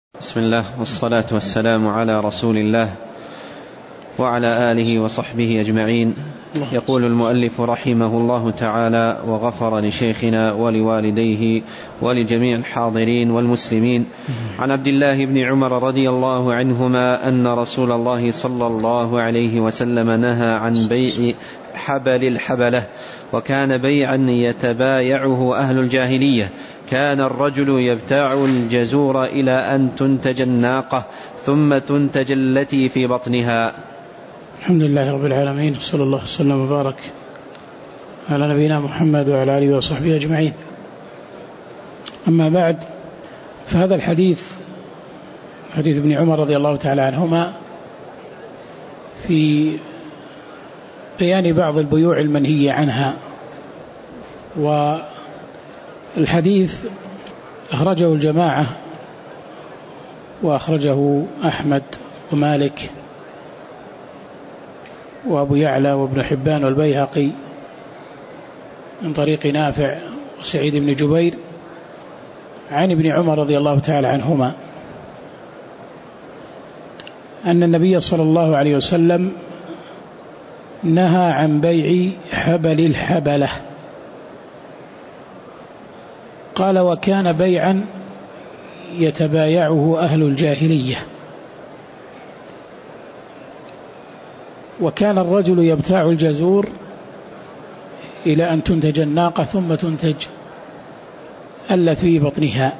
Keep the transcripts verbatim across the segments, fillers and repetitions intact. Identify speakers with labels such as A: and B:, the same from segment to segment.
A: بسم الله والصلاة والسلام على رسول الله وعلى آله وصحبه أجمعين. يقول المؤلف رحمه الله تعالى وغفر لشيخنا ولوالديه ولجميع الحاضرين والمسلمين عن عبد الله بن عمر رضي الله عنهما أن رسول الله صلى الله عليه وسلم نهى عن بيع حبل الحبلة، وكان بيعا يتبايعه أهل الجاهلية. كان الرجل يبتاع الجزور إلى أن تنتج الناقة ثم تنتج التي في بطنها.
B: الحمد لله رب العالمين، صلى الله وسلم وبارك على نبينا محمد وعلى آله وصحبه أجمعين. أما بعد، فهذا الحديث حديث ابن عمر رضي الله تعالى عنهما في بيان بعض البيوع المنهي عنها. والحديث أخرجه الجماعة، وأخرجه أحمد ومالك وأبو يعلى وابن حبان والبيهقي من طريق نافع وسعيد بن جبير عن ابن عمر رضي الله تعالى عنهما أن النبي صلى الله عليه وسلم نهى عن بيع حبل الحبلة. قال: وكان بيعا يتبايعه أهل الجاهلية. وكان الرجل يبتاع الجزور إلى أن تنتج الناقة ثم تنتج التي في بطنها.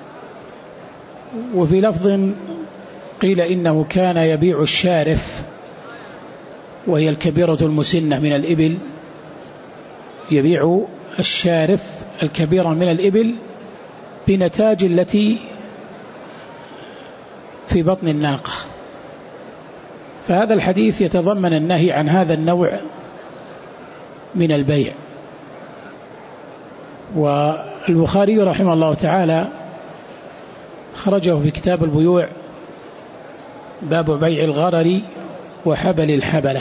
B: وفي لفظ قيل إنه كان يبيع الشارف، وهي الكبيرة المسنة من الإبل، يبيع الشارف الكبيرة من الإبل بنتاج التي في بطن الناقة. فهذا الحديث يتضمن النهي عن هذا النوع من البيع. والبخاري رحمه الله تعالى خرجه في كتاب البيوع، باب بيع الغرر وحبل الحبلة،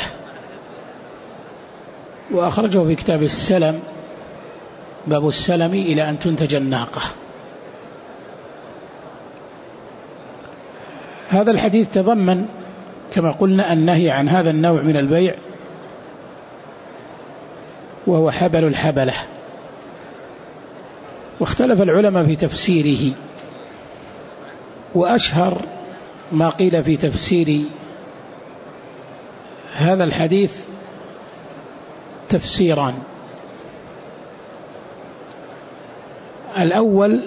B: وأخرجه في كتاب السلم، باب السلم إلى أن تنتج الناقة. هذا الحديث تضمن كما قلنا النهي عن هذا النوع من البيع، وهو حبل الحبلة. واختلف العلماء في تفسيره، وأشهر ما قيل في تفسير هذا الحديث تفسيران. الأول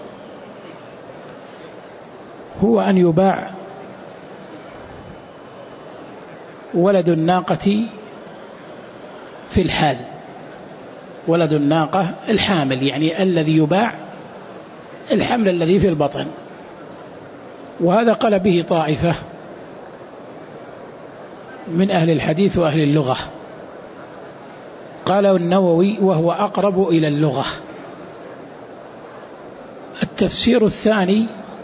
B: هو أن يباع ولد الناقة في الحال، ولد الناقة الحامل، يعني الذي يباع الحمل الذي في البطن. وهذا قال به طائفة من أهل الحديث وأهل اللغة. قال النووي: وهو أقرب إلى اللغة. التفسير الثاني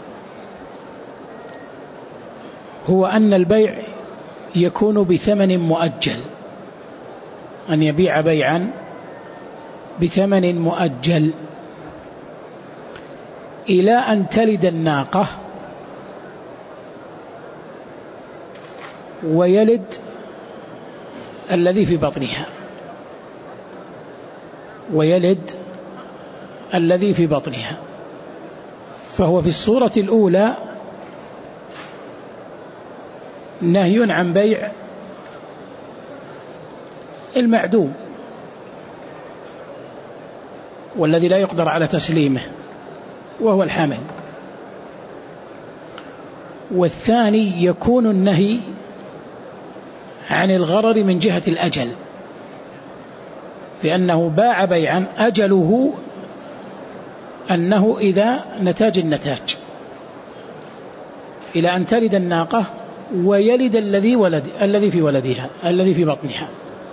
B: هو أن البيع يكون بثمن مؤجل، أن يبيع بيعا بثمن مؤجل إلى أن تلد الناقة ويلد الذي في بطنها ويلد الذي في بطنها. فهو في الصورة الأولى نهي عن بيع المعدوم والذي لا يقدر على تسليمه وهو الحامل. والثاني يكون النهي عن الغرر من جهة الأجل، لأنه باع بيعا أجله أنه إذا نتاج النتاج إلى أن تلد الناقة ويلد الذي ولد الذي في ولدها الذي في بطنها.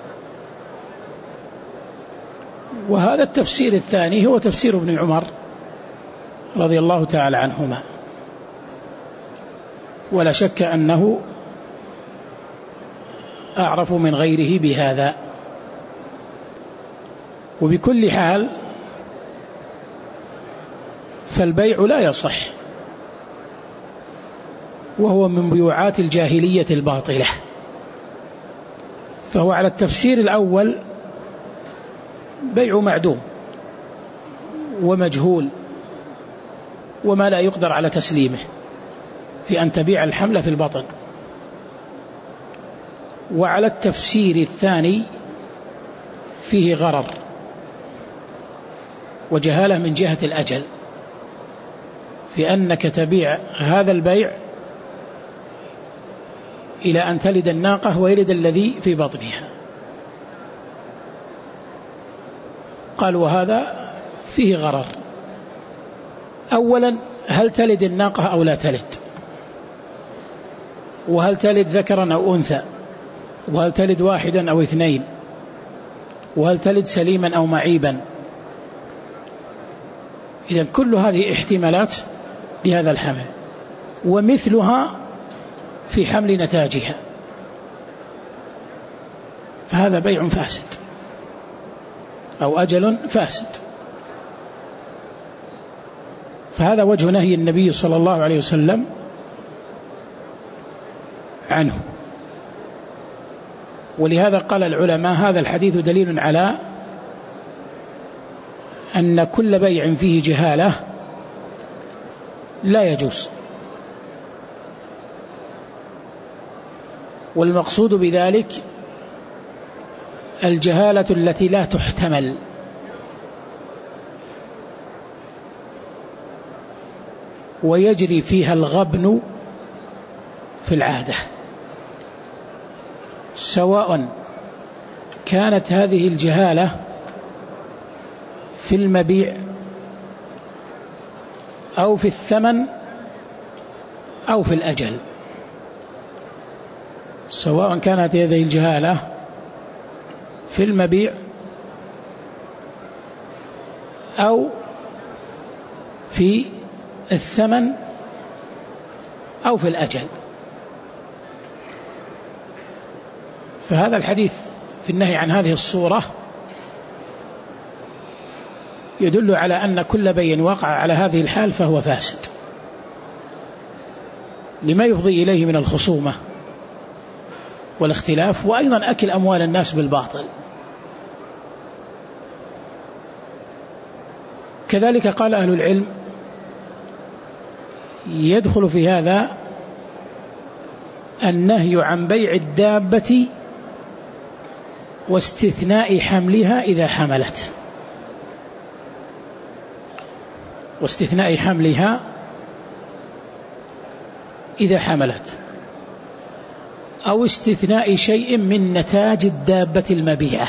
B: وهذا التفسير الثاني هو تفسير ابن عمر رضي الله تعالى عنهما، ولا شك أنه أعرف من غيره بهذا. وبكل حال فالبيع لا يصح وهو من بيوعات الجاهلية الباطلة. فهو على التفسير الأول بيع معدوم ومجهول وما لا يقدر على تسليمه، في أن تبيع الحمل في البطن. وعلى التفسير الثاني فيه غرر وجهالة من جهة الأجل، في أنك تبيع هذا البيع إلى أن تلد الناقة ويلد الذي في بطنها. قال وهذا فيه غرر. أولا، هل تلد الناقة أو لا تلد؟ وهل تلد ذكرا أو أنثى؟ وهل تلد واحدا أو اثنين؟ وهل تلد سليما أو معيبا؟ إذن كل هذه احتمالات لهذا الحمل، ومثلها في حمل نتاجها، فهذا بيع فاسد أو أجل فاسد. فهذا وجه نهي النبي صلى الله عليه وسلم عنه. ولهذا قال العلماء هذا الحديث دليل على أن كل بيع فيه جهالة لا يجوز. والمقصود بذلك الجهالة التي لا تحتمل، ويجري فيها الغبن في العادة، سواء كانت هذه الجهالة في المبيع أو في الثمن أو في الأجل. سواء كانت هذه الجهالة في المبيع أو في الثمن أو في الأجل. فهذا الحديث في النهي عن هذه الصورة يدل على أن كل بيع وقع على هذه الحال فهو فاسد، لما يفضي إليه من الخصومة والاختلاف، وأيضا أكل أموال الناس بالباطل. كذلك قال أهل العلم يدخل في هذا النهي عن بيع الدابة واستثناء حملها إذا حملت، واستثناء حملها إذا حملت، أو استثناء شيء من نتاج الدابة المبيعة،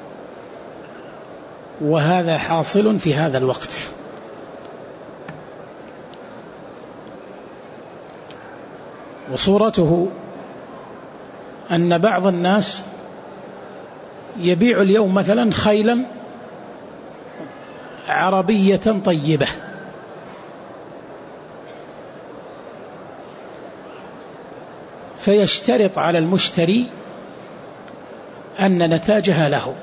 B: وهذا حاصل في هذا الوقت. وصورته أن بعض الناس يبيع اليوم مثلا خيلا عربية طيبة، فيشترط على المشتري أن نتاجها له،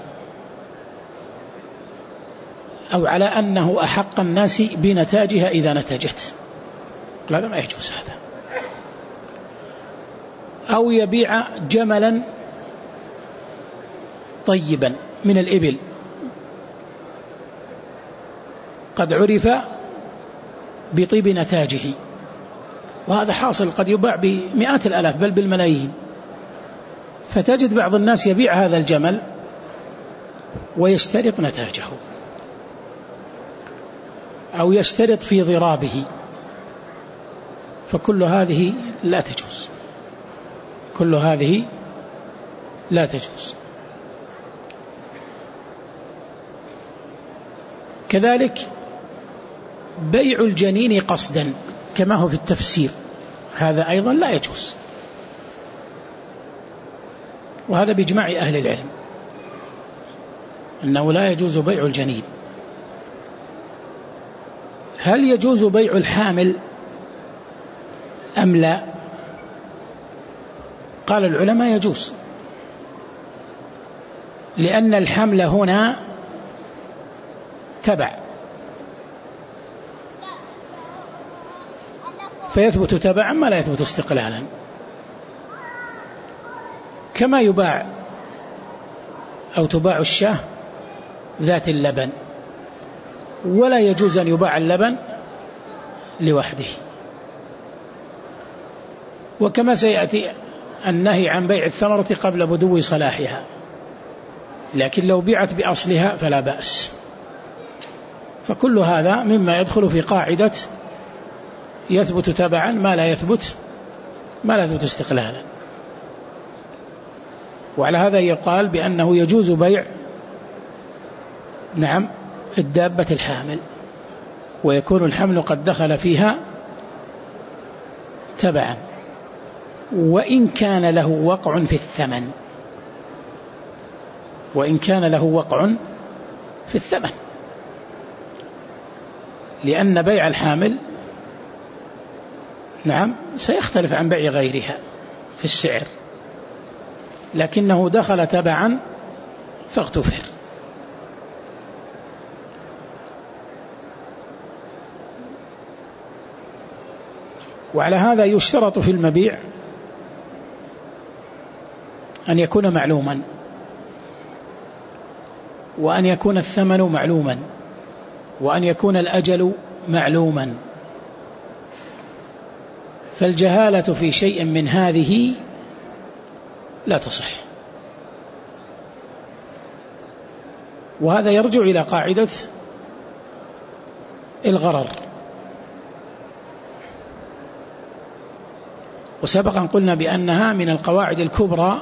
B: أو على أنه أحق الناس بنتاجها إذا نتجت. لا، ما يجوز هذا. أو يبيع جملا طيبا من الإبل قد عرف بطيب نتاجه، وهذا حاصل، قد يباع بمئات الآلاف بل بالملايين. فتجد بعض الناس يبيع هذا الجمل ويشترط نتاجه، أو يشترط في ضرابه، فكل هذه لا تجوز، كل هذه لا تجوز. كذلك بيع الجنين قصدا كما هو في التفسير، هذا أيضا لا يجوز، وهذا بإجماع أهل العلم أنه لا يجوز بيع الجنين. هل يجوز بيع الحامل أم لا؟ قال العلماء يجوز، لأن الحمل هنا تبع، فيثبت تبعا ما لا يثبت استقلالا. كما يباع أو تباع الشاة ذات اللبن، ولا يجوز أن يباع اللبن لوحده. وكما سيأتي النهي عن بيع الثمرة قبل بدو صلاحها، لكن لو بيعت بأصلها فلا بأس. فكل هذا مما يدخل في قاعدة يثبت تبعا ما لا يثبت ما لا يثبت استقلالا. وعلى هذا يقال بأنه يجوز بيع نعم الدابة الحامل، ويكون الحمل قد دخل فيها تبعا، وإن كان له وقع في الثمن وإن كان له وقع في الثمن لأن بيع الحامل نعم سيختلف عن بيع غيرها في السعر، لكنه دخل تبعا فاغتفر. وعلى هذا يشترط في المبيع أن يكون معلوما، وأن يكون الثمن معلوما، وأن يكون الأجل معلوما. فالجهالة في شيء من هذه لا تصح. وهذا يرجع إلى قاعدة الغرر. وسبقا قلنا بأنها من القواعد الكبرى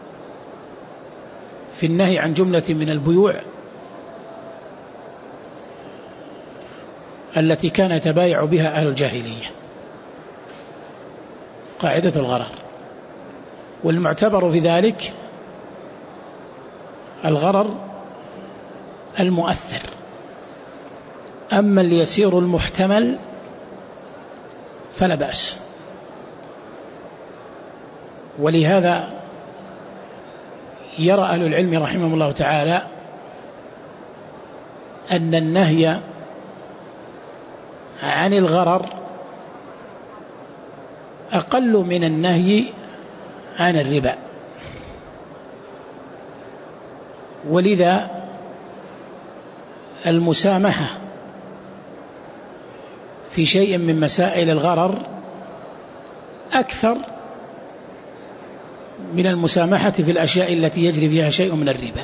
B: في النهي عن جملة من البيوع التي كان يتبايع بها أهل الجاهلية، قاعدة الغرر. والمعتبر في ذلك الغرر المؤثر، أما اليسير المحتمل فلا بأس. ولهذا يرى أهل العلم رحمه الله تعالى أن النهي عن الغرر أقل من النهي عن الربا، ولذا المسامحة في شيء من مسائل الغرر أكثر من المسامحة في الأشياء التي يجري فيها شيء من الربا.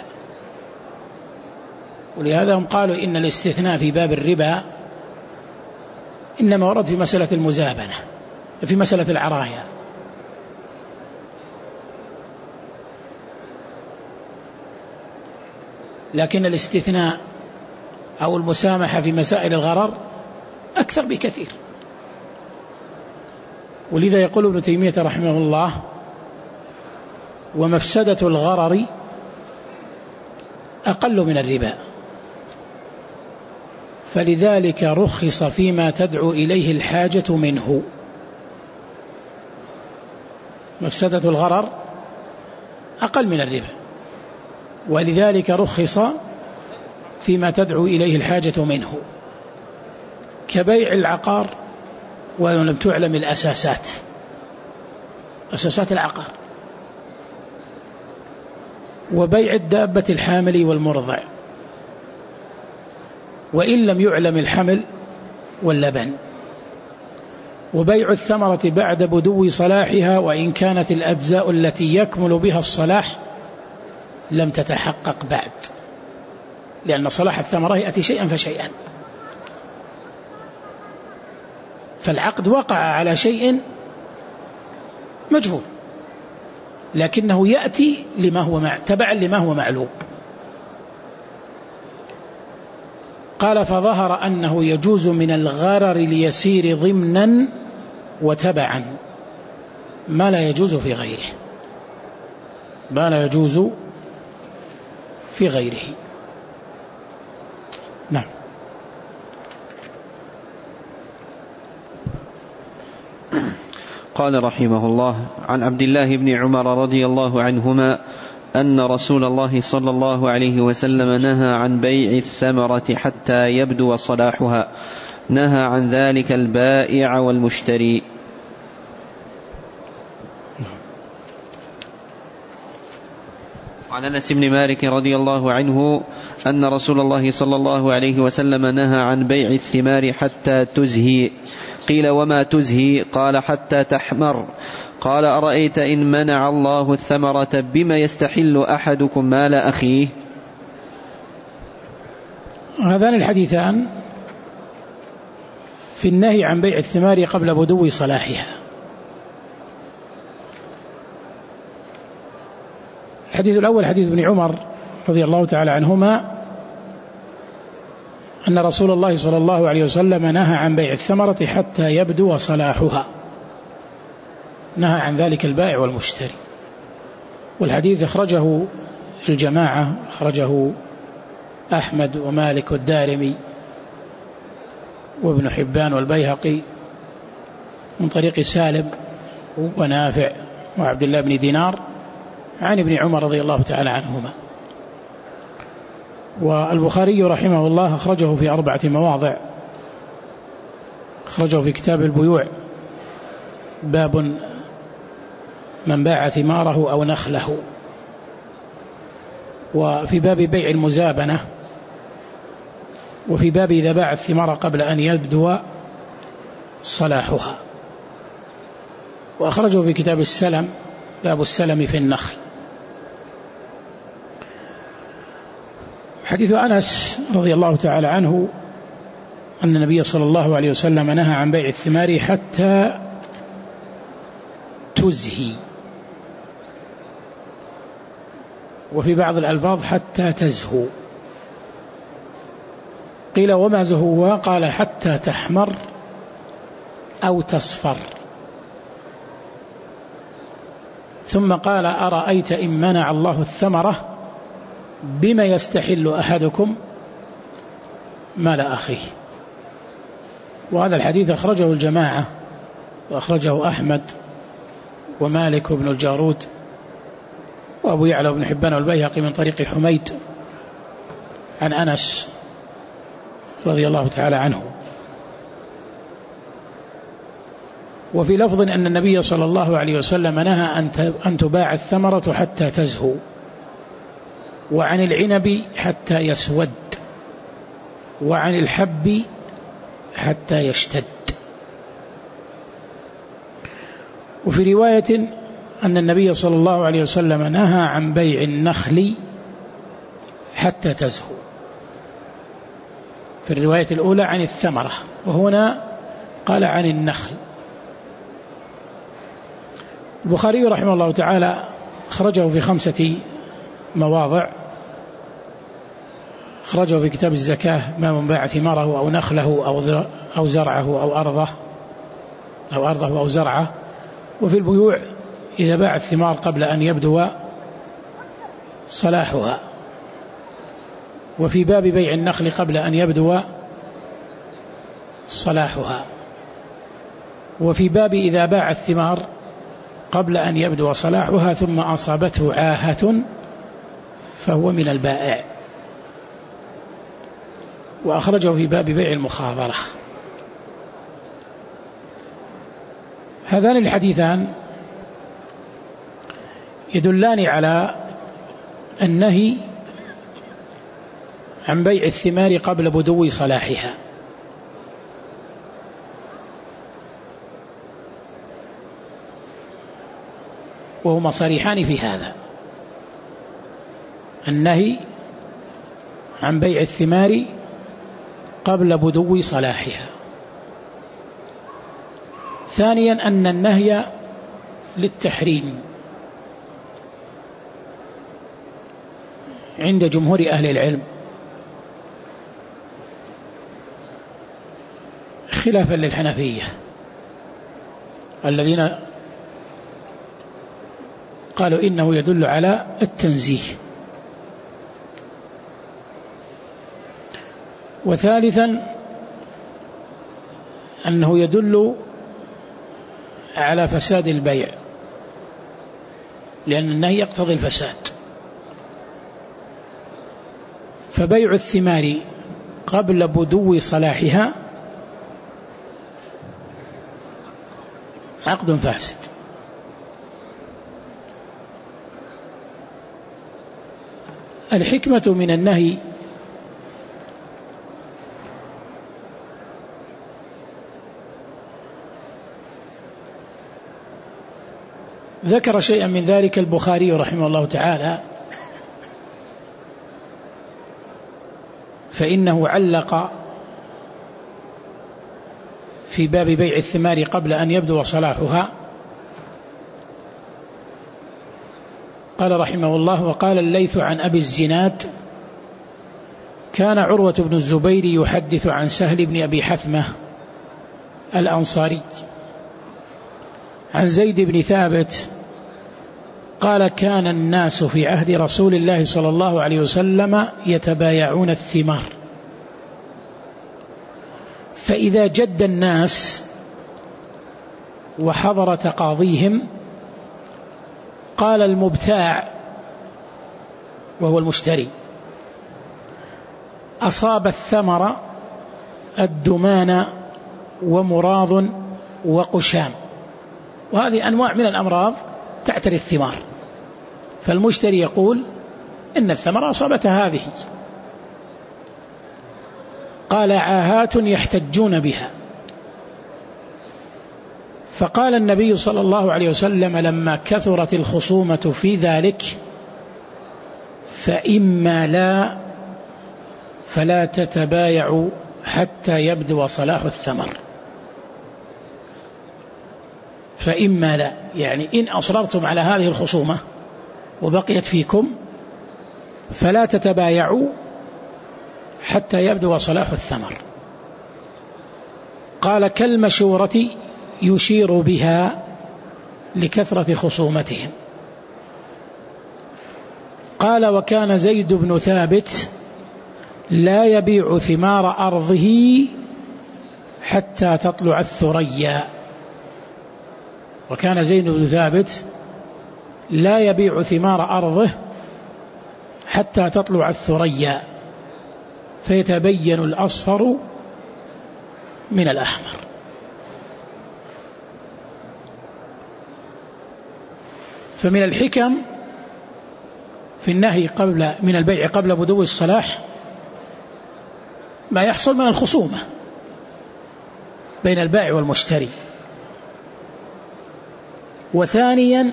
B: ولهذا هم قالوا إن الاستثناء في باب الربا إنما ورد في مسألة المزابنة، في مسألة العرايا. لكن الاستثناء أو المسامحة في مسائل الغرر أكثر بكثير. ولذا يقول ابن تيمية رحمه الله: ومفسدة الغرر أقل من الربا، فلذلك رخص فيما تدعو إليه الحاجة منه. مفسدة الغرر أقل من الربا، ولذلك رخص فيما تدعو إليه الحاجة منه، كبيع العقار ولم تعلم الأساسات، أساسات العقار، وبيع الدابة الحامل والمرضع وإن لم يعلم الحمل واللبن، وبيع الثمرة بعد بدو صلاحها وإن كانت الأجزاء التي يكمل بها الصلاح لم تتحقق بعد، لأن صلاح الثمرة يأتي شيئا فشيئا. فالعقد وقع على شيء مجهول، لكنه يأتي لما هو مع... تبعا لما هو معلوم. قال: فظهر أنه يجوز من الغرر ليسير ضمنا وتبعا ما لا يجوز في غيره، ما لا يجوز في غيره. نعم.
A: قال رحمه الله: عن عبد الله بن عمر رضي الله عنهما أن رسول الله صلى الله عليه وسلم نهى عن بيع الثمرة حتى يبدو صلاحها، نهى عن ذلك البائع والمشتري. عن أنس بن مالك رضي الله عنه أن رسول الله صلى الله عليه وسلم نهى عن بيع الثمار حتى تزهي. قيل وما تزهي؟ قال حتى تحمر. قال أرأيت إن منع الله الثمرة بما يستحل أحدكم مال أخيه؟
B: هذان الحديثان في النهي عن بيع الثمار قبل بدو صلاحها. الحديث الأول حديث ابن عمر رضي الله تعالى عنهما أن رسول الله صلى الله عليه وسلم نهى عن بيع الثمرة حتى يبدو صلاحها، نهى عن ذلك البائع والمشتري. والحديث أخرجه الجماعة، أخرجه أحمد ومالك والدارمي وابن حبان والبيهقي من طريق سالم ونافع وعبد الله بن دينار عن ابن عمر رضي الله تعالى عنهما. والبخاري رحمه الله أخرجه في أربعة مواضع، أخرجه في كتاب البيوع باب من باع ثماره أو نخله، وفي باب بيع المزابنة، وفي باب إذا باع الثمار قبل أن يبدو صلاحها، وأخرجه في كتاب السلم باب السلم في النخل. حديث أنس رضي الله تعالى عنه أن النبي صلى الله عليه وسلم نهى عن بيع الثمار حتى تزهي، وفي بعض الألفاظ حتى تزهو. قيل وما زهوها؟ قال حتى تحمر أو تصفر. ثم قال أرأيت إن منع الله الثمرة بما يستحل أحدكم مال أخيه. وهذا الحديث أخرجه الجماعة، وأخرجه أحمد ومالك بن الجارود وأبو يعلى بن حبان والبيهقي من طريق حميد عن أنس رضي الله تعالى عنه. وفي لفظ أن النبي صلى الله عليه وسلم نهى أن تباع الثمرة حتى تزهو، وعن العنب حتى يسود، وعن الحب حتى يشتد. وفي رواية أن النبي صلى الله عليه وسلم نهى عن بيع النخل حتى تزهو، في الرواية الأولى عن الثمرة، وهنا قال عن النخل. البخاري رحمه الله تعالى أخرجه في خمسة مواضع، أخرجه في كتاب الزكاة ما من باع ثماره أو نخله أو زرعه أو أرضه أو أرضه أو زرعه، وفي البيوع إذا باع الثمار قبل أن يبدو صلاحها، وفي باب بيع النخل قبل أن يبدو صلاحها، وفي باب إذا باع الثمار قبل أن يبدو صلاحها ثم أصابته عاهة فهو من البائع. وأخرجه في باب بيع المخابرة. هذان الحديثان يدلان على النهي عن بيع الثمار قبل بدو صلاحها، وهما صريحان في هذا، النهي عن بيع الثمار قبل بدو صلاحها. ثانيا أن النهي للتحريم عند جمهور أهل العلم، خلافا للحنفية الذين قالوا إنه يدل على التنزيه. وثالثا أنه يدل على فساد البيع، لأن النهي يقتضي الفساد، فبيع الثمار قبل بدو صلاحها عقد فاسد. الحكمة من النهي ذكر شيئا من ذلك البخاري رحمه الله تعالى، فإنه علق في باب بيع الثمار قبل أن يبدو صلاحها، قال رحمه الله: وقال الليث عن أبي الزناد: كان عروة بن الزبير يحدث عن سهل بن أبي حثمة الأنصاري عن زيد بن ثابت قال: كان الناس في عهد رسول الله صلى الله عليه وسلم يتبايعون الثمار، فإذا جد الناس وحضر تقاضيهم قال المبتاع وهو المشتري: أصاب الثمر الدمان ومراض وقشام، وهذه أنواع من الأمراض تعتري الثمار، فالمشتري يقول إن الثمرة أصابتها هذه. قال: عاهات يحتجون بها. فقال النبي صلى الله عليه وسلم لما كثرت الخصومة في ذلك: فإما لا فلا تتبايعوا حتى يبدو صلاح الثمر. فإما لا يعني إن أصررتم على هذه الخصومة وبقيت فيكم فلا تتبايعوا حتى يبدو صلاح الثمر. قال: كالمشورة يشير بها لكثرة خصومتهم. قال: وكان زيد بن ثابت لا يبيع ثمار أرضه حتى تطلع الثريا. وكان زيد بن ثابت لا يبيع ثمار أرضه حتى تطلع الثريا فيتبين الأصفر من الأحمر. فمن الحكم في النهي قبل من البيع قبل بدو الصلاح ما يحصل من الخصومة بين البائع والمشتري. وثانيا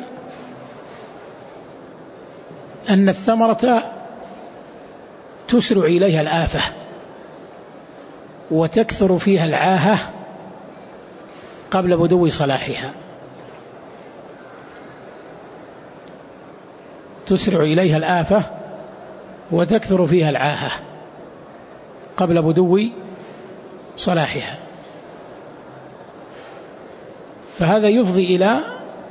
B: أن الثمرة تسرع إليها الآفة وتكثر فيها العاهة قبل بدو صلاحها، تسرع إليها الآفة وتكثر فيها العاهة قبل بدو صلاحها، فهذا يفضي إلى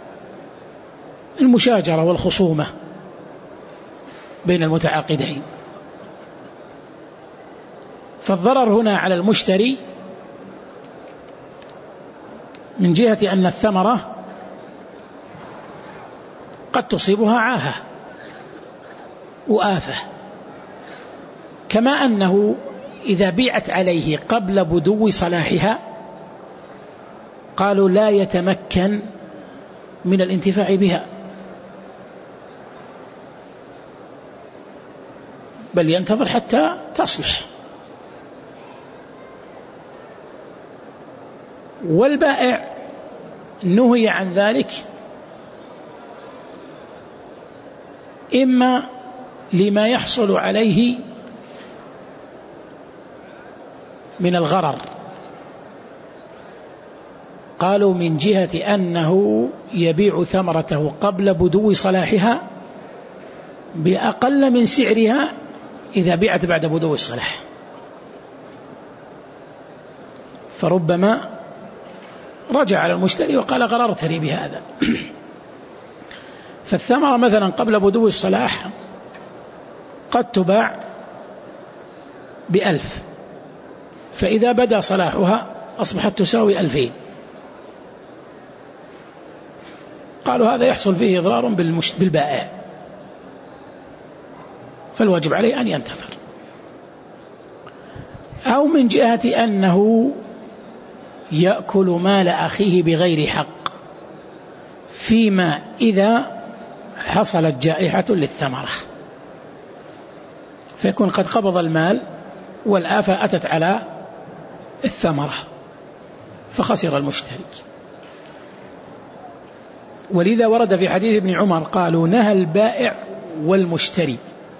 B: المشاجرة والخصومة بين المتعاقدين. فالضرر هنا على المشتري من جهة أن الثمرة قد تصيبها عاهة وآفة، كما أنه إذا بيعت عليه قبل بدو صلاحها قالوا لا يتمكن من الانتفاع بها، بل ينتظر حتى تصلح. والبائع نهي عن ذلك إما لما يحصل عليه من الغرر، قالوا من جهة أنه يبيع ثمرته قبل بدو صلاحها بأقل من سعرها إذا بيعت بعد بدو الصلاح، فربما رجع على المشتري وقال غررتني بهذا. فالثمرة مثلا قبل بدو الصلاح قد تباع بألف، فإذا بدأ صلاحها أصبحت تساوي ألفين، قالوا هذا يحصل فيه إضرار بالبائع، فالواجب عليه أن ينتظر. أو من جهة أنه يأكل مال أخيه بغير حق، فيما إذا حصلت جائحة للثمرة، فيكون قد قبض المال والآفة أتت على الثمرة فخسر المشتري. ولذا ورد في حديث ابن عمر قالوا نهى البائع والمشتري،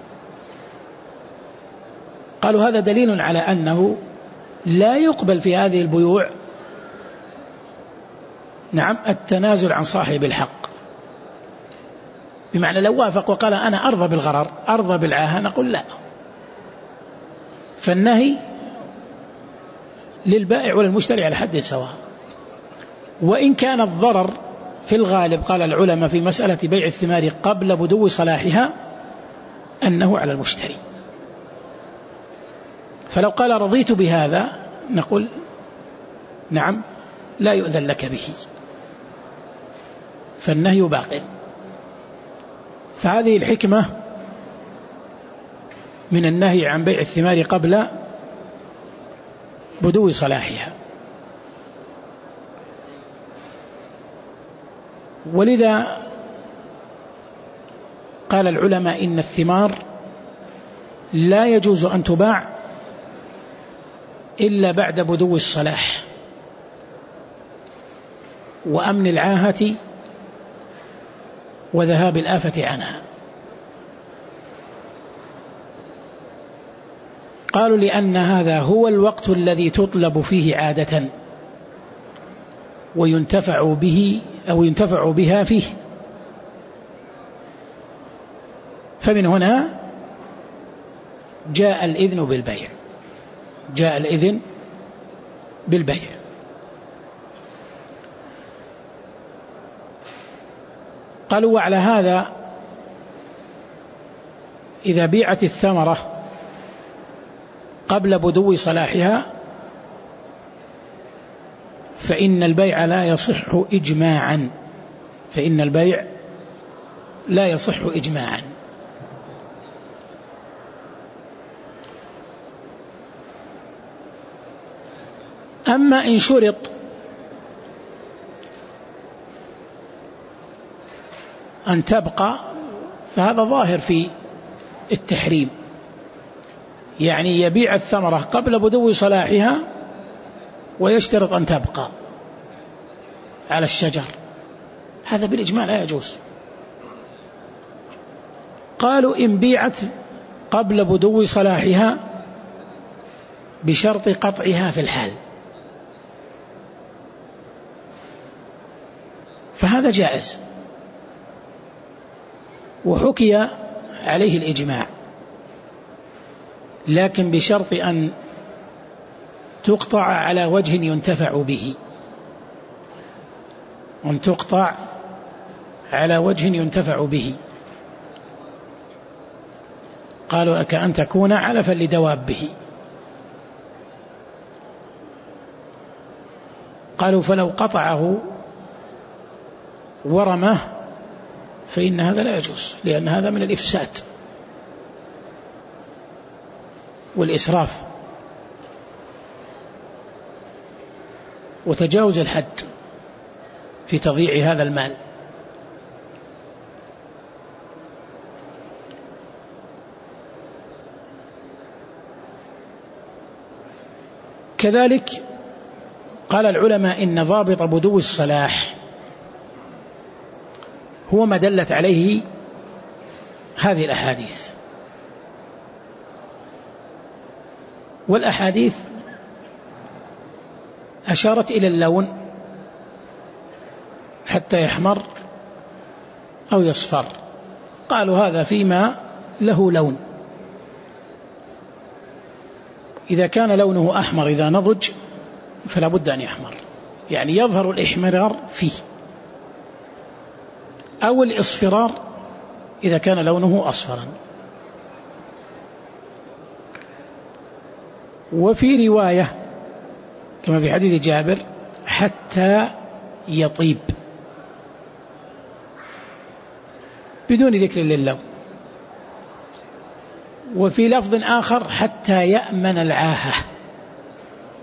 B: قالوا هذا دليل على أنه لا يقبل في هذه البيوع نعم التنازل عن صاحب الحق، بمعنى لو وافق وقال أنا أرضى بالغرر أرضى بالعاهة نقول لا، فالنهي للبائع وللمشتري على حد سواء. وإن كان الضرر في الغالب قال العلماء في مسألة بيع الثمار قبل بدو صلاحها أنه على المشتري، فلو قال رضيت بهذا نقول نعم لا يؤذن لك به، فالنهي باق. فهذه الحكمة من النهي عن بيع الثمار قبل بدو صلاحها. ولذا قال العلماء إن الثمار لا يجوز أن تباع إلا بعد بدو الصلاح وأمن العاهة وذهاب الآفة عنها. قالوا لأن هذا هو الوقت الذي تطلب فيه عادة وينتفع به أو ينتفع بها فيه، فمن هنا جاء الإذن بالبيع جاء الإذن بالبيع. قالوا وعلى هذا إذا بيعت الثمرة قبل بدو صلاحها فإن البيع لا يصح إجماعا فإن البيع لا يصح إجماعا. أما إن شرط أن تبقى فهذا ظاهر في التحريم، يعني يبيع الثمرة قبل بدو صلاحها ويشترط أن تبقى على الشجر، هذا بالإجماع لا يجوز. قالوا إن بيعت قبل بدو صلاحها بشرط قطعها في الحال فهذا جائز، وحكي عليه الإجماع، لكن بشرط أن تقطع على وجه ينتفع به أن تقطع على وجه ينتفع به. قالوا كأن تكون علفا لدوابه. قالوا فلو قطعه ورمه فإن هذا لا يجوز، لأن هذا من الإفساد والإسراف وتجاوز الحد في تضييع هذا المال. كذلك قال العلماء إن ضابط بدو الصلاح هو ما دلت عليه هذه الأحاديث، والأحاديث أشارت إلى اللون حتى يحمر أو يصفر، قالوا هذا فيما له لون، إذا كان لونه أحمر إذا نضج فلا بد أن يحمر، يعني يظهر الإحمرار فيه، أو الإصفرار إذا كان لونه أصفرا. وفي رواية كما في حديث جابر حتى يطيب بدون ذكر للون. وفي لفظ آخر حتى يأمن العاهة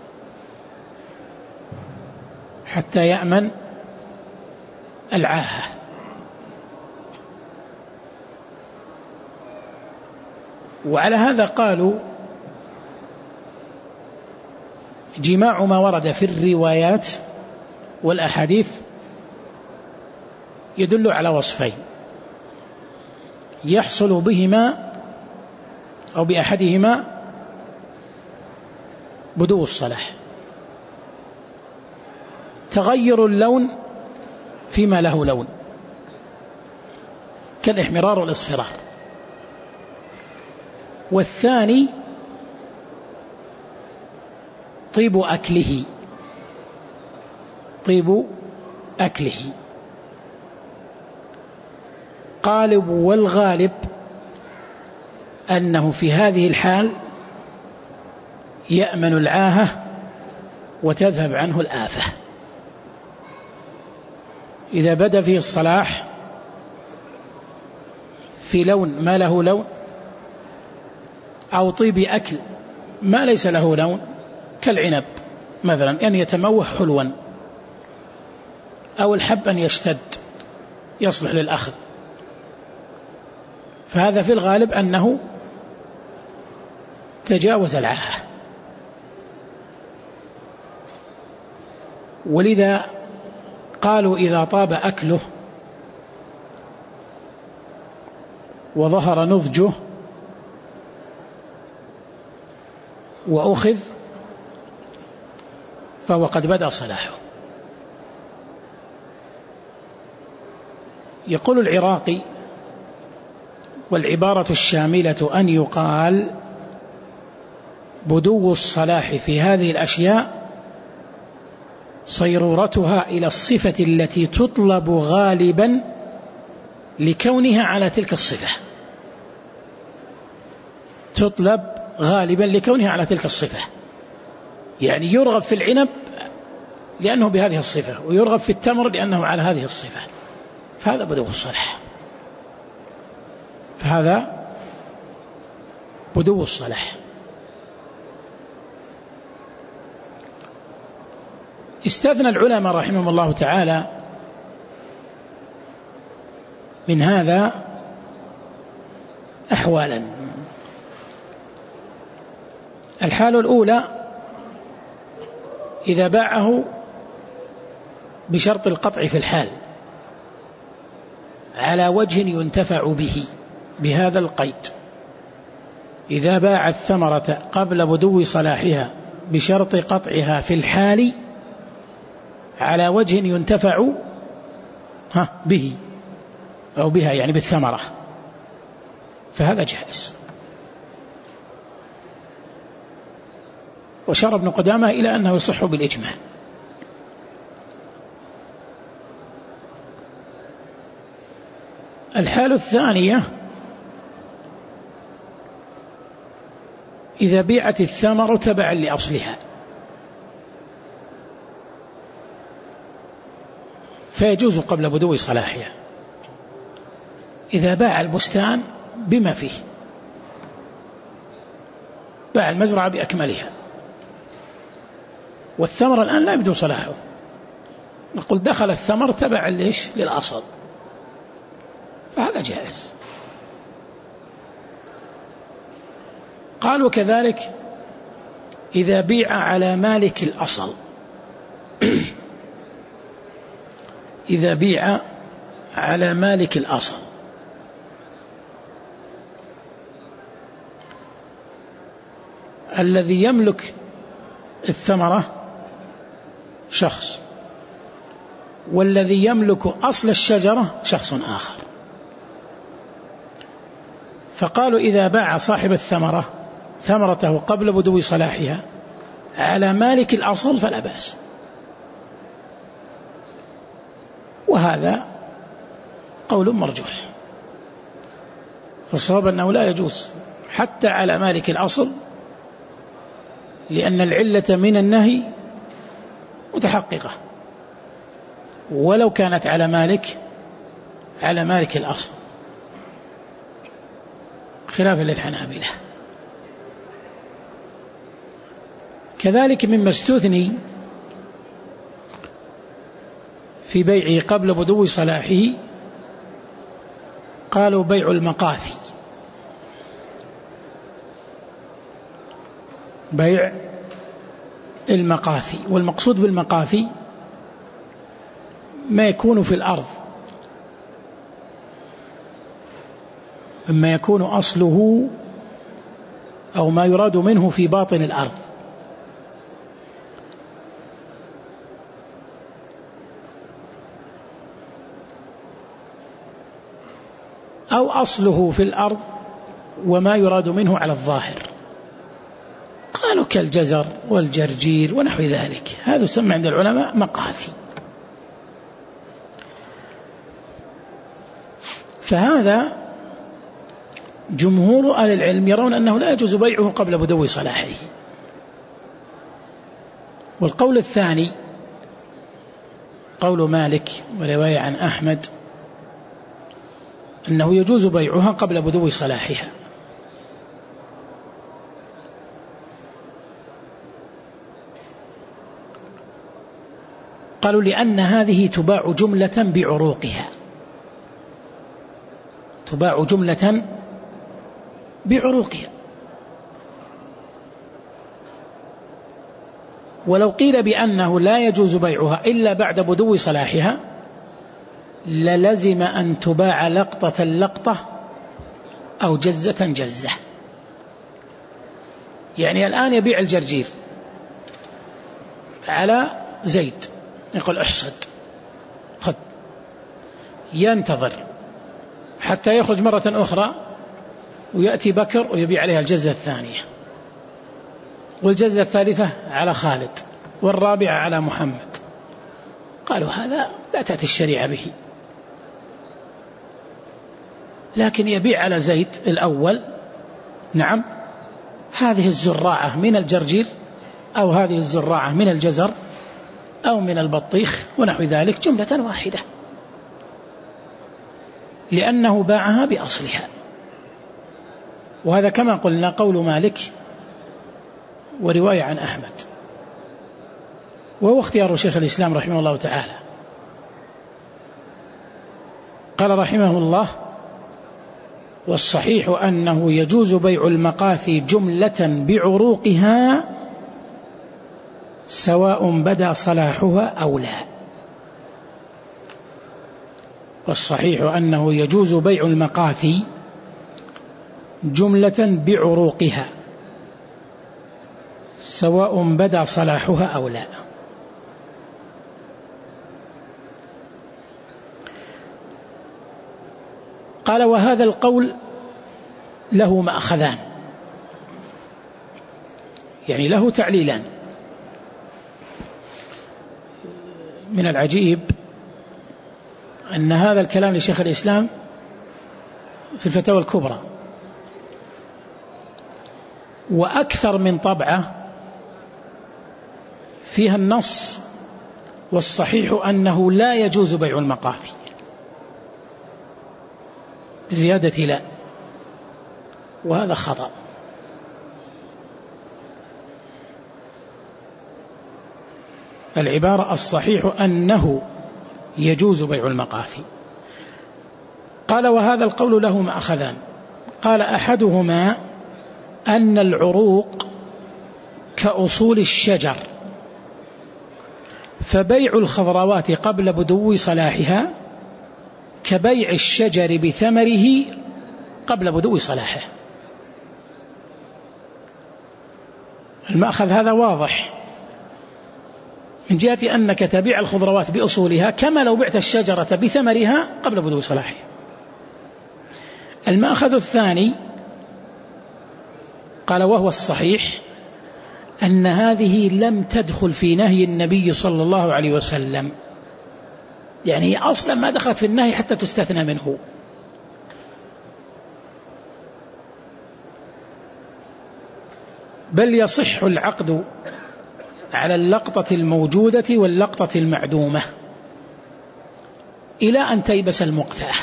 B: حتى يأمن العاهة وعلى هذا قالوا جماع ما ورد في الروايات والأحاديث يدل على وصفين يحصل بهما أو بأحدهما بدو الصلاح: تغير اللون فيما له لون كالإحمرار والإصفرار، والثاني طيب أكله طيب أكله قالب والغالب أنه في هذه الحال يأمن العاهة وتذهب عنه الآفة. إذا بدا فيه الصلاح في لون ما له لون، أو طيب أكل ما ليس له لون كالعنب مثلا أن يتموح حلوا، أو الحب أن يشتد يصلح للأخذ، فهذا في الغالب أنه تجاوز العاهة. ولذا قالوا إذا طاب أكله وظهر نضجه وأخذ فهو قد بدأ صلاحه. يقول العراقي: والعبارة الشاملة أن يقال بدو الصلاح في هذه الأشياء صيرورتها إلى الصفة التي تطلب غالبا لكونها على تلك الصفة، تطلب غالبا لكونها على تلك الصفة، يعني يرغب في العنب لأنه بهذه الصفة، ويرغب في التمر لأنه على هذه الصفة، فهذا بدو الصلاح، فهذا بدو الصلاح. استثنى العلماء رحمهم الله تعالى من هذا أحوالا. الحالة الأولى إذا باعه بشرط القطع في الحال على وجه ينتفع به بهذا القيد: إذا باع الثمرة قبل بدو صلاحها بشرط قطعها في الحال على وجه ينتفع به أو بها، يعني بالثمرة، فهذا جائز. وشار ابن قدامة إلى أنه يصح بالإجماع. الحالة الثانية إذا بيعت الثمرة تبعا لأصلها، فيجوز قبل بدو صلاحها. إذا باع البستان بما فيه، باع المزرعة بأكملها والثمر الآن لا يبدو صلاحه، نقول دخل الثمر تبعا ليش للأصل، فهذا جائز. قالوا كذلك إذا بيع على مالك الأصل إذا بيع على مالك الأصل الذي يملك الثمرة شخص، والذي يملك أصل الشجرة شخص آخر، فقالوا إذا باع صاحب الثمرة ثمرته قبل بدو صلاحها على مالك الأصل فلا بأس، وهذا قول مرجوح، فالصواب أنه لا يجوز حتى على مالك الأصل، لأن العلة من النهي متحققة، ولو كانت على مالك على مالك الأصل، خلافا للحنابلة. كذلك مما استثني في بيعه قبل بدو صلاحه قالوا بيع المقاثي، بيع المقاثي. والمقصود بالمقاثي ما يكون في الأرض، مما يكون أصله أو ما يراد منه في باطن الأرض. أو أصله في الأرض وما يراد منه على الظاهر، قالوا كالجزر والجرجير ونحو ذلك، هذا يسمى عند العلماء مقاثي. فهذا جمهور أهل العلم يرون أنه لا يجوز بيعه قبل بدو صلاحه. والقول الثاني قول مالك ورواية عن أحمد أنه يجوز بيعها قبل بدو صلاحها. قالوا لأن هذه تباع جملة بعروقها، تباع جملة بعروقها. ولو قيل بأنه لا يجوز بيعها إلا بعد بدو صلاحها للزم أن تباع لقطة لقطة أو جزة جزة. يعني الآن يبيع الجرجير على زيد، يقول احصد خذ، ينتظر حتى يخرج مرة أخرى ويأتي بكر ويبيع عليها الجزة الثانية، والجزة الثالثة على خالد، والرابعة على محمد. قالوا هذا لا تأتي الشريعة به، لكن يبيع على زيد الأول، نعم، هذه الزراعة من الجرجير أو هذه الزراعة من الجزر أو من البطيخ ونحو ذلك جملة واحدة، لأنه باعها بأصلها. وهذا كما قلنا قول مالك ورواية عن أحمد، وهو اختيار شيخ الإسلام رحمه الله تعالى. قال رحمه الله: والصحيح أنه يجوز بيع المقاثي جملة بعروقها سواء بدا صلاحها أو لا. والصحيح أنه يجوز بيع المقاثي جملة بعروقها سواء بدا صلاحها أو لا. قال: وهذا القول له مأخذان، يعني له تعليلان. من العجيب أن هذا الكلام لشيخ الإسلام في الفتاوى الكبرى، وأكثر من طبعة فيها النص: والصحيح أنه لا يجوز بيع المقاثي، زيادة لا، وهذا خطأ. العبارة الصحيح أنه يجوز بيع المقاثي. قال: وهذا القول له مأخذان. قال: أحدهما أن العروق كأصول الشجر، فبيع الخضروات قبل بدو صلاحها كبيع الشجر بثمره قبل بدو صلاحه. المأخذ هذا واضح من جهة أنك تبيع الخضروات بأصولها كما لو بعت الشجرة بثمرها قبل بدو صلاحها. المأخذ الثاني قال: وهو الصحيح أن هذه لم تدخل في نهي النبي صلى الله عليه وسلم، يعني أصلا ما دخلت في النهي حتى تستثنى منه. بل يصح العقد على اللقطة الموجودة واللقطة المعدومة إلى أن تيبس المقتأة،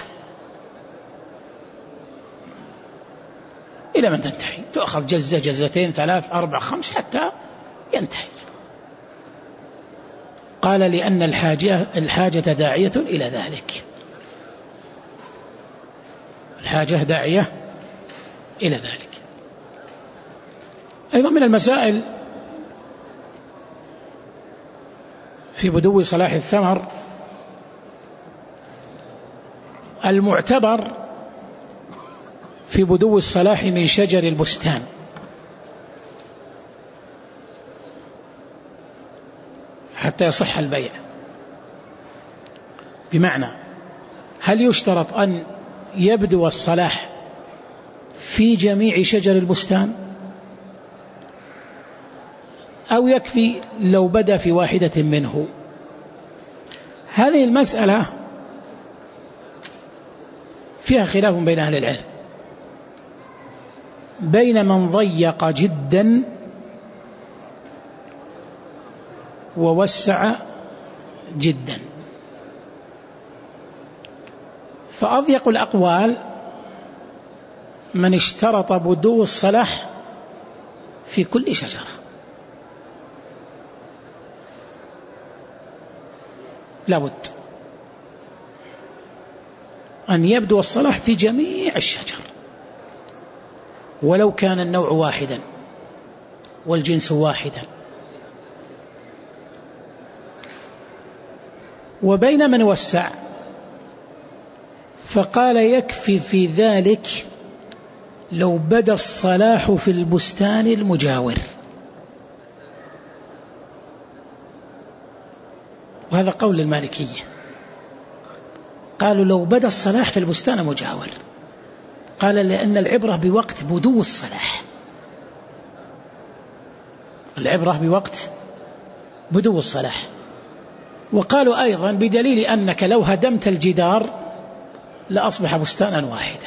B: إلى من تنتهي، تأخذ جزة جزتين ثلاث أربع خمس حتى ينتهي. قال: لأن الحاجة, الحاجة داعية إلى ذلك، الحاجة داعية إلى ذلك. أيضا من المسائل في بدو صلاح الثمر المعتبر في بدو الصلاح من شجر البستان، حتى يصح البيع. بمعنى هل يشترط أن يبدو الصلاح في جميع شجر البستان أو يكفي لو بدا في واحدة منه؟ هذه المسألة فيها خلاف بين أهل العلم، بين من ضيق جدا ووسع جدا. فأضيق الأقوال من اشترط بدو الصلاح في كل شجرة، لابد أن يبدو الصلاح في جميع الشجر ولو كان النوع واحدا والجنس واحدا. وبين من وسع فقال يكفي في ذلك لو بدا الصلاح في البستان المجاور، وهذا قول المالكية، قالوا لو بدا الصلاح في البستان المجاور، قال لأن العبرة بوقت بدو الصلاح، العبرة بوقت بدو الصلاح. وقالوا أيضا بدليل أنك لو هدمت الجدار لأصبح بستانا واحدا.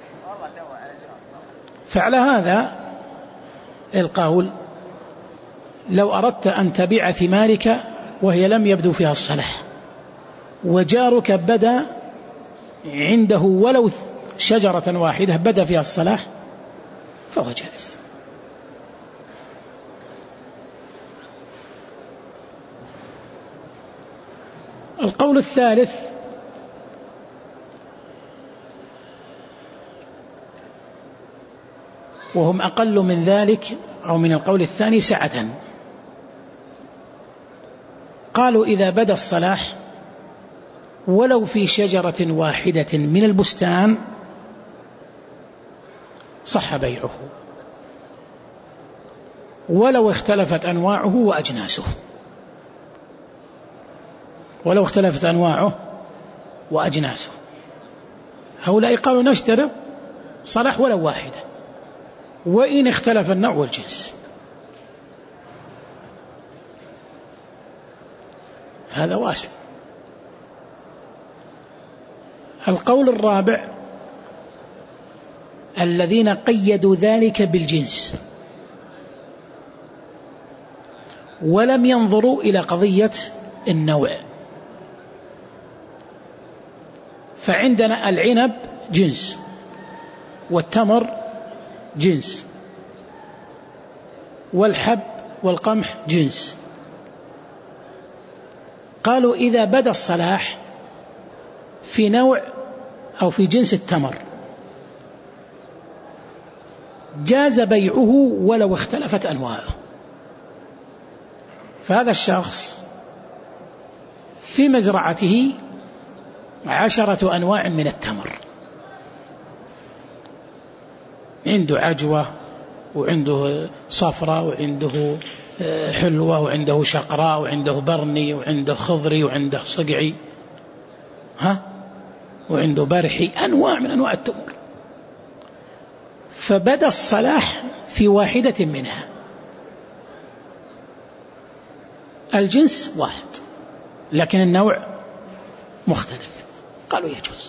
B: فعلى هذا القول لو أردت أن تبيع ثمارك وهي لم يبدو فيها الصلاح وجارك بدا عنده ولو شجرة واحدة بدا فيها الصلاح فهو جائز. القول الثالث وهم أقل من ذلك أو من القول الثاني سعة، قالوا إذا بدا الصلاح ولو في شجرة واحدة من البستان صح بيعه ولو اختلفت أنواعه وأجناسه، ولو اختلفت أنواعه وأجناسه. هؤلاء قالوا نشترط صلاح ولو واحدة وإن اختلف النوع والجنس، فهذا واسع. القول الرابع الذين قيدوا ذلك بالجنس ولم ينظروا إلى قضية النوع. فعندنا العنب جنس والتمر جنس والحب والقمح جنس، قالوا إذا بدا الصلاح في نوع أو في جنس التمر جاز بيعه ولو اختلفت أنواعه. فهذا الشخص في مزرعته عشرة أنواع من التمر، عنده عجوة وعنده صفرة وعنده حلوة وعنده شقراء وعنده برني وعنده خضري وعنده صقعي ها وعنده برحي، أنواع من أنواع التمر. فبدا الصلاح في واحدة منها، الجنس واحد لكن النوع مختلف، قالوا يجوز.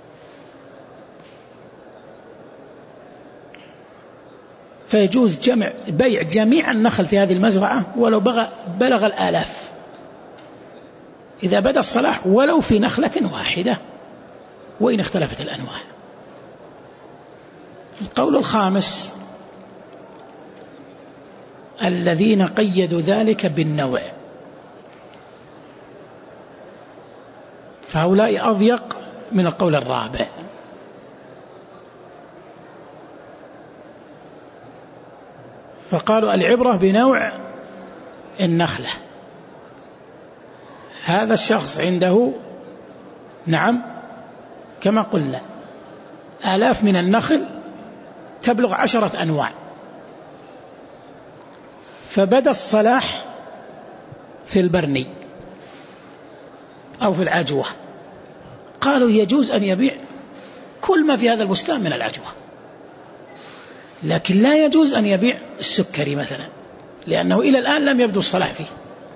B: فيجوز جمع بيع جميع النخل في هذه المزرعة ولو بلغ الآلاف إذا بدا الصلاح ولو في نخلة واحدة وإن اختلفت الأنواع. القول الخامس الذين قيدوا ذلك بالنوع، فهؤلاء أضيق من القول الرابع. فقالوا العبرة بنوع النخلة. هذا الشخص عنده نعم كما قلنا آلاف من النخل تبلغ عشرة أنواع، فبدأ الصلاح في البرني أو في العجوة، قالوا يجوز أن يبيع كل ما في هذا البستان من العجوة، لكن لا يجوز أن يبيع السكري مثلا، لأنه إلى الآن لم يبدو الصلاح فيه،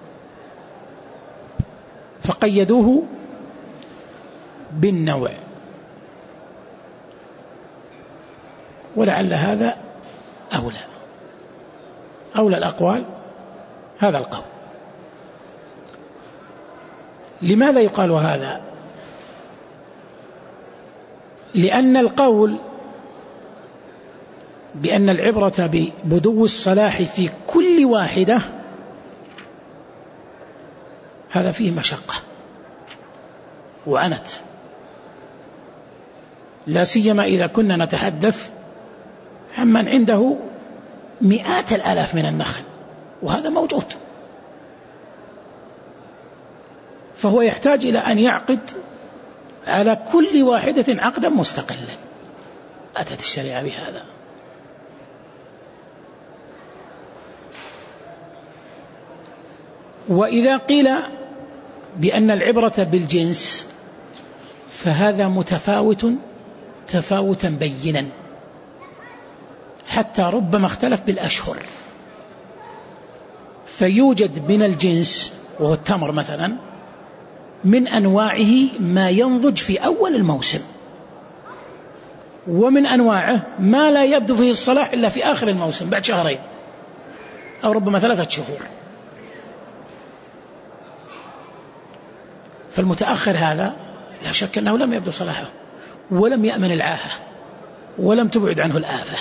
B: فقيدوه بالنوع. ولعل هذا أولى أولى الأقوال هذا القول. لماذا يقال هذا؟ لأن القول بأن العبرة ببدو الصلاح في كل واحدة هذا فيه مشقة وعنت، لا سيما إذا كنا نتحدث عمن عنده مئات الآلاف من النخل، وهذا موجود، فهو يحتاج إلى أن يعقد على كل واحدة عقدا مستقلا. أتت الشريعة بهذا. وإذا قيل بأن العبرة بالجنس فهذا متفاوت تفاوتا بينا، حتى ربما اختلف بالأشهر، فيوجد من الجنس وهو التمر مثلا من أنواعه ما ينضج في أول الموسم، ومن أنواعه ما لا يبدو فيه الصلاح إلا في آخر الموسم بعد شهرين أو ربما ثلاثة شهور. فالمتأخر هذا لا شك أنه لم يبدو صلاحه ولم يأمن العاهة ولم تبعد عنه الآفة.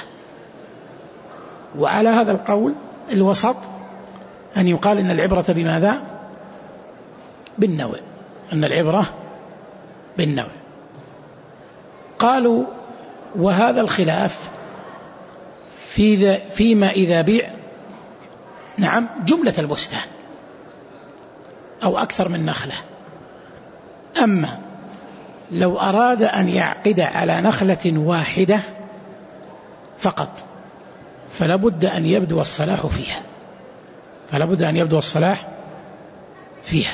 B: وعلى هذا القول الوسط أن يقال إن العبرة بماذا؟ بالنوع، أن العبرة بالنوع. قالوا وهذا الخلاف في فيما إذا بيع نعم جملة البستان أو أكثر من نخلة. أما لو أراد أن يعقد على نخلة واحدة فقط فلا بد أن يبدو الصلاح فيها فلا بد أن يبدو الصلاح فيها.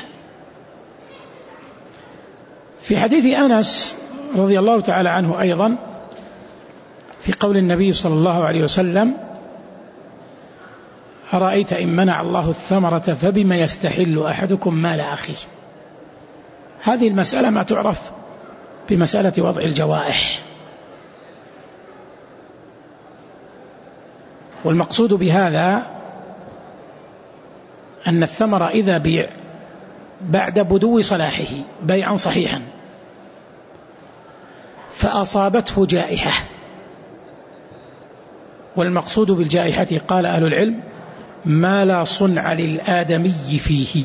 B: في حديث أنس رضي الله تعالى عنه أيضا في قول النبي صلى الله عليه وسلم: أرأيت إن منع الله الثمرة فبما يستحل أحدكم مال أخيه. هذه المسألة ما تعرف بمسألة وضع الجوائح، والمقصود بهذا أن الثمر إذا بيع بعد بدو صلاحه بيعا صحيحا فأصابته جائحة، والمقصود بالجائحة قال أهل العلم ما لا صنع للآدمي فيه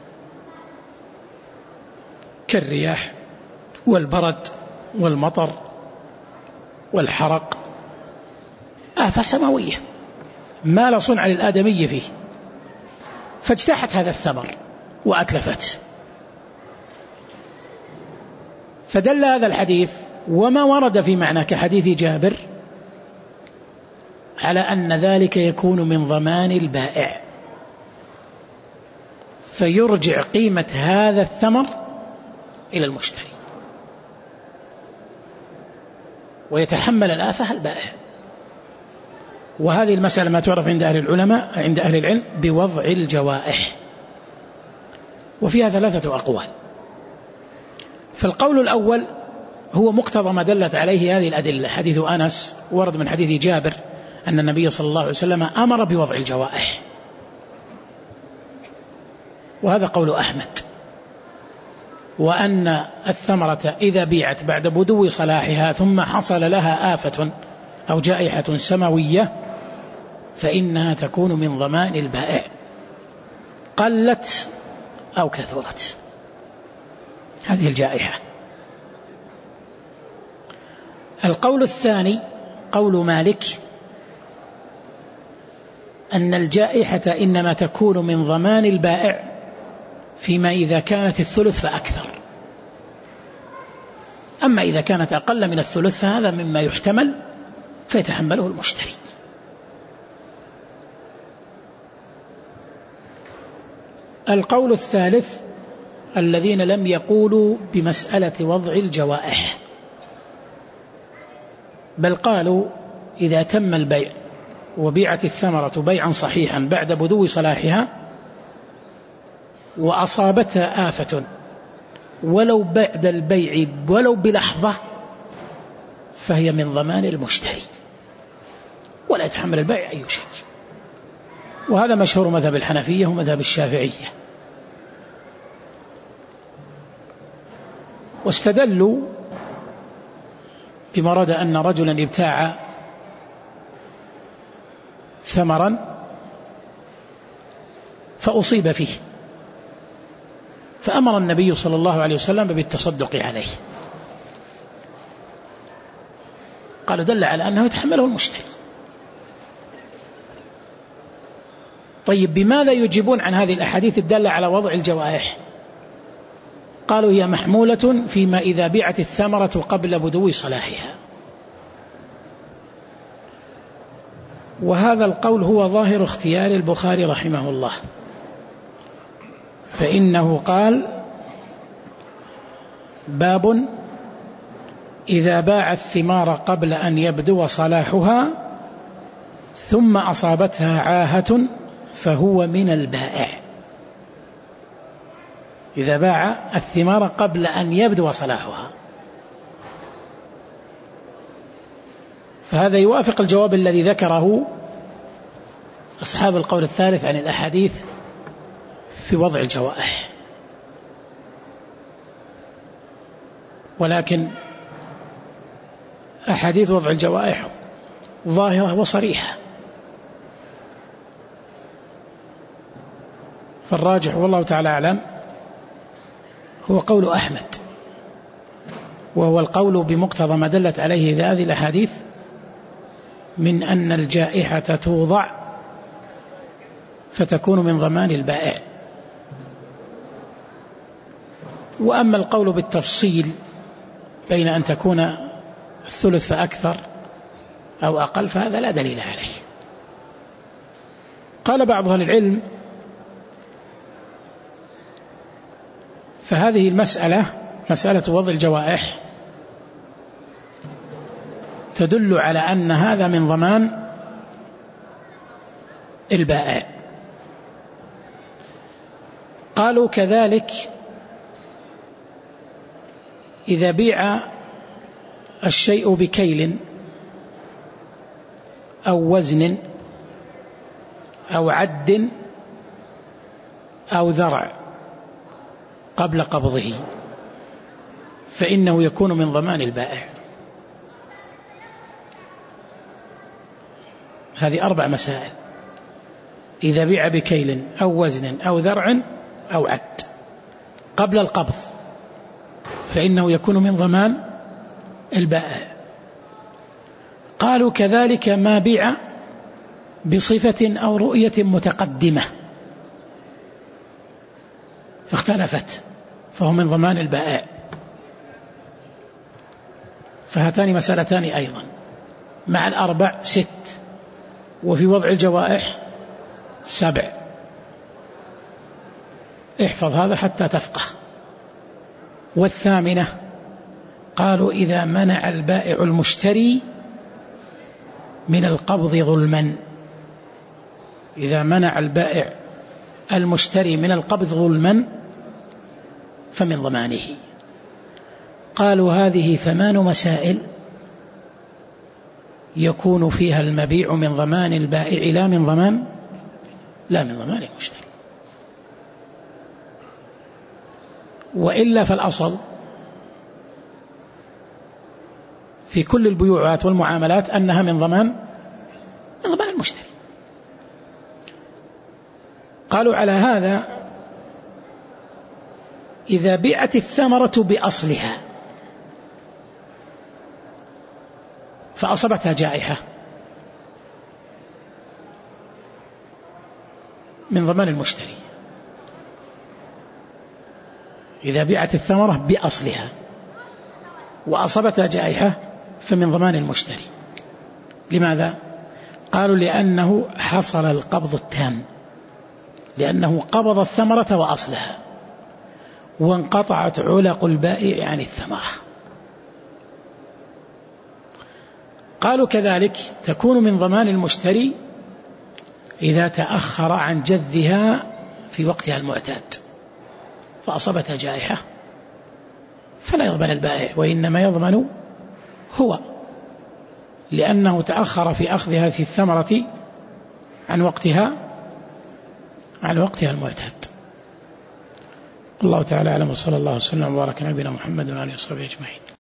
B: كالرياح والبرد والمطر والحرق، آفة سماوية ما لا صنع للآدمي فيه، فاجتاحت هذا الثمر وأتلفت. فدل هذا الحديث وما ورد في معنى كحديث جابر على أن ذلك يكون من ضمان البائع، فيرجع قيمة هذا الثمر إلى المشتري ويتحمل الآفة البائع. وهذه المسألة ما تعرف عند أهل العلماء عند أهل العلم بوضع الجوائح، وفيها ثلاثة أقوال. فالقول الأول هو مقتضى ما دلت عليه هذه الأدلة، حديث أنس ورد من حديث جابر أن النبي صلى الله عليه وسلم أمر بوضع الجوائح، وهذا قول أحمد، وأن الثمرة إذا بيعت بعد بدو صلاحها ثم حصل لها آفة أو جائحة سماوية فإنها تكون من ضمان البائع قلت أو كثرت هذه الجائحة. القول الثاني قول مالك أن الجائحة إنما تكون من ضمان البائع فيما إذا كانت الثلث فأكثر، أما إذا كانت أقل من الثلث فهذا مما يحتمل فيتحمله المشتري. القول الثالث الذين لم يقولوا بمسألة وضع الجوائح، بل قالوا إذا تم البيع وبيعت الثمرة بيعا صحيحا بعد بدو صلاحها وأصابتها آفة ولو بعد البيع ولو بلحظة فهي من ضمان المشتري ولا يتحمل البيع أي شيء. وهذا مشهور مذهب الحنفية ومذهب الشافعية. واستدلوا بما رد أن رجلا ابتاع ثمرا فأصيب فيه فأمر النبي صلى الله عليه وسلم بالتصدق عليه، قالوا دل على أنه يتحمله المشتري. طيب بماذا يجيبون عن هذه الأحاديث الدالة على وضع الجوائح؟ قالوا هي محمولة فيما إذا بيعت الثمرة قبل بدو صلاحها، وهذا القول هو ظاهر اختيار البخاري رحمه الله، فإنه قال باب إذا باع الثمار قبل أن يبدو صلاحها ثم أصابتها عاهة فهو من البائع. إذا باع الثمار قبل أن يبدو صلاحها، فهذا يوافق الجواب الذي ذكره أصحاب القول الثالث عن الأحاديث في وضع الجوائح. ولكن أحاديث وضع الجوائح ظاهرة وصريحة، فالراجح والله تعالى أعلم هو قول أحمد، وهو القول بمقتضى ما دلت عليه هذه الأحاديث من أن الجائحة توضع فتكون من ضمان البائع. وأما القول بالتفصيل بين أن تكون الثلث فأكثر أو أقل فهذا لا دليل عليه. قال بعض أهل العلم فهذه المسألة مسألة وضع الجوائح تدل على أن هذا من ضمان البائع. قالوا كذلك إذا بيع الشيء بكيل أو وزن أو عد أو ذرع قبل قبضه فإنه يكون من ضمان البائع. هذه أربع مسائل: إذا بيع بكيل أو وزن أو ذرع أو عد قبل القبض فإنه يكون من ضمان البائع. قالوا كذلك ما بيع بصفة أو رؤية متقدمة فاختلفت فهو من ضمان البائع. فهاتان مسألتان أيضا مع الأربع ست، وفي وضع الجوائح سبع. احفظ هذا حتى تفقه. والثامنة قالوا إذا منع البائع المشتري من القبض ظلما، إذا منع البائع المشتري من القبض ظلما فمن ضمانه. قالوا هذه ثمان مسائل يكون فيها المبيع من ضمان البائع لا من ضمان لا من ضمان المشتري. وإلا فالأصل في كل البيوعات والمعاملات أنها من ضمان من ضمان المشتري. قالوا على هذا إذا بيعت الثمرة بأصلها فأصابتها جائحة من ضمان المشتري. إذا بيعت الثمرة بأصلها وأصابتها جائحة فمن ضمان المشتري. لماذا؟ قالوا لأنه حصل القبض التام، لأنه قبض الثمرة وأصلها وانقطعت علق البائع عن الثمرة. قالوا كذلك تكون من ضمان المشتري إذا تأخر عن جذها في وقتها المعتاد فأصابتها جائحة فلا يضمن البائع وإنما يضمن هو، لأنه تأخر في أخذ هذه الثمرة عن وقتها عن وقتها المعتاد. الله تعالى أعلم، وصلى الله وسلم وبارك على نبينا محمد وعلى آله وصحبه أجمعين.